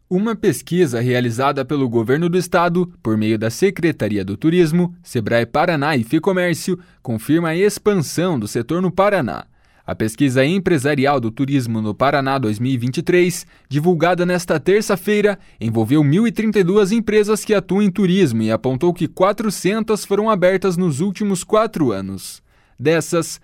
Uma pesquisa realizada pelo Governo do Estado, por meio da Secretaria do Turismo, Sebrae Paraná e Ficomércio, confirma a expansão do setor no Paraná. A pesquisa empresarial do turismo no Paraná 2023, divulgada nesta terça-feira, envolveu 1.032 empresas que atuam em turismo e apontou que 400 foram abertas nos últimos 4 anos. Dessas,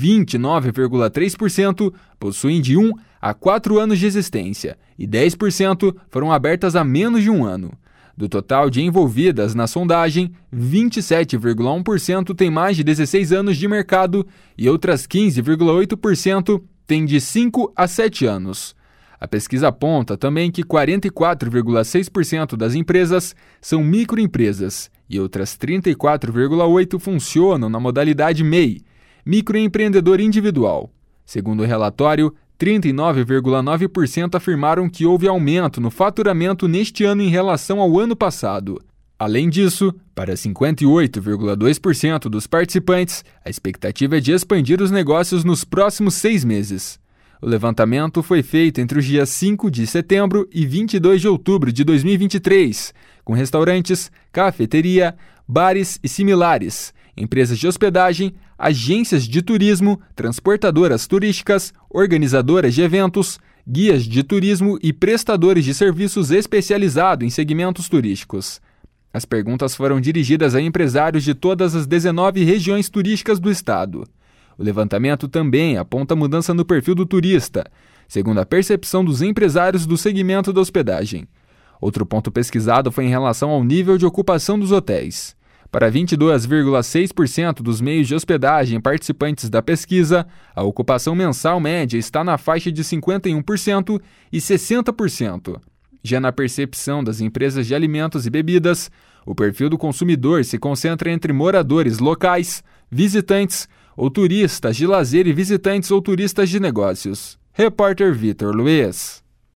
29,3% possuem de 1 a 4 anos de existência e 10% foram abertas há menos de 1 ano. Do total de envolvidas na sondagem, 27,1% têm mais de 16 anos de mercado e outras 15,8% têm de 5 a 7 anos. A pesquisa aponta também que 44,6% das empresas são microempresas e outras 34,8% funcionam na modalidade MEI, microempreendedor individual. Segundo o relatório, 39,9% afirmaram que houve aumento no faturamento neste ano em relação ao ano passado. Além disso, para 58,2% dos participantes, a expectativa é de expandir os negócios nos próximos 6 meses. O levantamento foi feito entre os dias 5 de setembro e 22 de outubro de 2023, com restaurantes, cafeteria, bares e similares, empresas de hospedagem, agências de turismo, transportadoras turísticas, organizadoras de eventos, guias de turismo e prestadores de serviços especializados em segmentos turísticos. As perguntas foram dirigidas a empresários de todas as 19 regiões turísticas do estado. O levantamento também aponta mudança no perfil do turista, segundo a percepção dos empresários do segmento da hospedagem. Outro ponto pesquisado foi em relação ao nível de ocupação dos hotéis. Para 22,6% dos meios de hospedagem participantes da pesquisa, a ocupação mensal média está na faixa de 51% e 60%. Já na percepção das empresas de alimentos e bebidas, o perfil do consumidor se concentra entre moradores locais, visitantes ou turistas de lazer e visitantes ou turistas de negócios. Repórter Vitor Luiz.